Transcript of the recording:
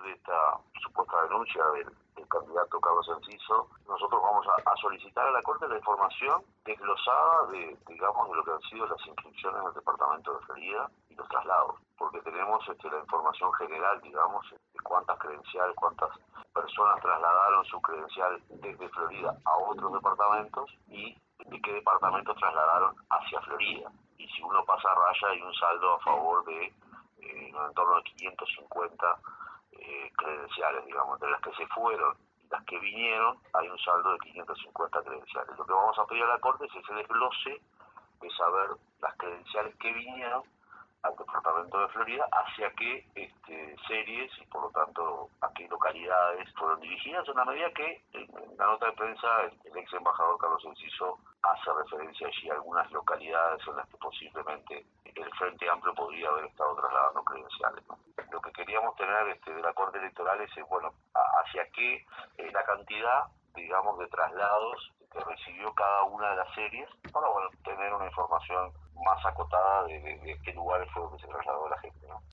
de esta supuesta denuncia del candidato Carlos Enciso, nosotros vamos a solicitar a la Corte la información desglosada de lo que han sido las inscripciones del departamento de Florida y los traslados, porque tenemos la información general, de cuántas credenciales, cuántas personas trasladaron su credencial desde Florida a otros departamentos y de qué departamentos trasladaron hacia Florida. Y si uno pasa raya, hay un saldo a favor de en torno a 550 credenciales, entre las que se fueron y las que vinieron, hay un saldo de 550 credenciales. Lo que vamos a pedir a la Corte es ese desglose de saber las credenciales que vinieron al departamento de Florida, hacia qué series y por lo tanto a qué localidades fueron dirigidas, en una medida que en la nota de prensa el ex embajador Carlos Enciso hace referencia allí a algunas localidades en las que posiblemente el Frente Amplio podría haber estado trasladando credenciales, ¿no? Lo que queríamos tener de la Corte Electoral es, hacia qué la cantidad, de traslados que recibió cada una de las series para, tener una información más acotada de qué lugares fue donde se trasladó la gente, ¿no?